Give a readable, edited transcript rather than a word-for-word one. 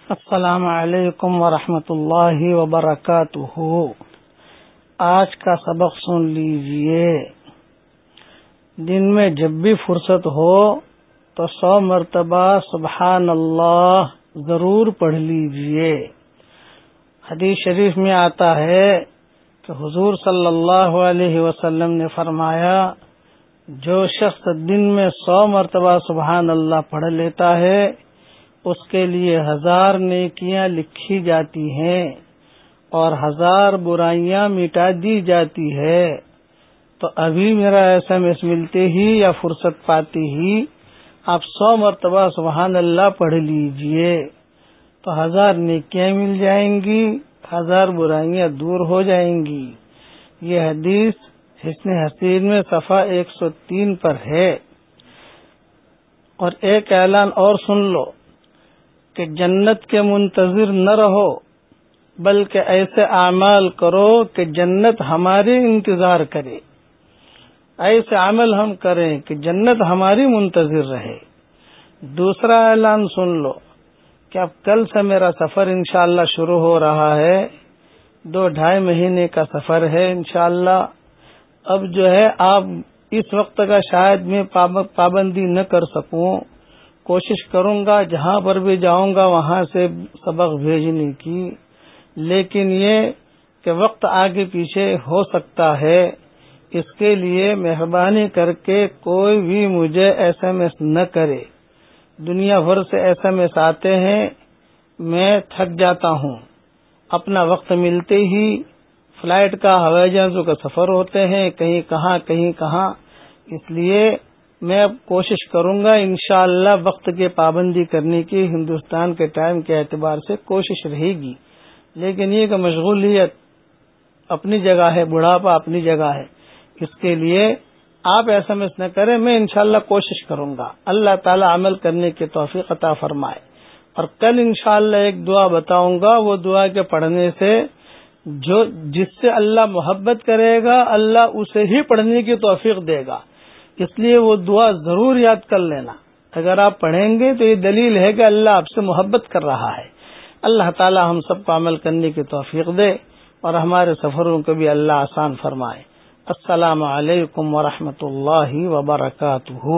السلام علیکم ورحمۃ اللہ وبرکاتہ۔ آج کا سبق سن لیجئے۔ دن میں جب بھی فرصت ہو تو 100 مرتبہ سبحان اللہ ضرور پڑھ لیجئے۔ حدیث شریف میں آتا ہے کہ حضور صلی اللہ علیہ وسلم نے فرمایا، جو شخص دن میں 100 مرتبہ سبحان اللہ پڑھ لیتا ہے اس کے لیے 1000 نیکیاں لکھی جاتی ہیں اور 1000 برائیاں مٹا دی جاتی ہے۔ تو ابھی میرا SMS ملتے ہی یا فرصت پاتے ہی آپ 100 مرتبہ سبحان اللہ پڑھ لیجئے تو 1000 نیکیاں مل جائیں گی، 1000 برائیاں دور ہو جائیں گی۔ یہ حدیث حسن حسین میں صفحہ 103 پر ہے۔ اور ایک اعلان اور سن لو کہ جنت کے منتظر نہ رہو، بلکہ ایسے اعمال کرو کہ جنت ہمارے انتظار کرے۔ ایسے عمل ہم کریں کہ جنت ہماری منتظر رہے۔ دوسرا اعلان سن لو کہ اب کل سے میرا سفر انشاءاللہ شروع ہو رہا ہے۔ 2-2.5 مہینے کا سفر ہے انشاءاللہ۔ اب جو ہے آپ اس وقت کا شاید میں پابندی نہ کر سکوں، کوشش کروں گا جہاں پر بھی جاؤں گا وہاں سے سبق بھیجنے کی، لیکن یہ کہ وقت آگے پیچھے ہو سکتا ہے، اس کے لیے مہربانی کر کے کوئی بھی مجھے SMS نہ کرے۔ دنیا بھر سے SMS آتے ہیں، میں تھک جاتا ہوں۔ اپنا وقت ملتے ہی فلائٹ کا، ہوائی جہازوں کا سفر ہوتے ہیں، کہیں کہاں، اس لیے میں اب کوشش کروں گا انشاءاللہ وقت کے پابندی کرنے کی۔ ہندوستان کے ٹائم کے اعتبار سے کوشش رہے گی، لیکن یہ کہ مشغولیت اپنی جگہ ہے، بڑھاپا اپنی جگہ ہے، اس کے لیے آپ SMS نہ کریں، میں انشاءاللہ کوشش کروں گا۔ اللہ تعالی عمل کرنے کی توفیق عطا فرمائے۔ اور کل انشاءاللہ ایک دعا بتاؤں گا، وہ دعا کے پڑھنے سے جس سے اللہ محبت کرے گا اللہ اسے ہی پڑھنے کی توفیق دے گا، اس لیے وہ دعا ضرور یاد کر لینا۔ اگر آپ پڑھیں گے تو یہ دلیل ہے کہ اللہ آپ سے محبت کر رہا ہے۔ اللہ تعالی ہم سب کو عمل کرنے کی توفیق دے اور ہمارے سفروں کو بھی اللہ آسان فرمائے۔ السلام علیکم ورحمۃ اللہ وبرکاتہ۔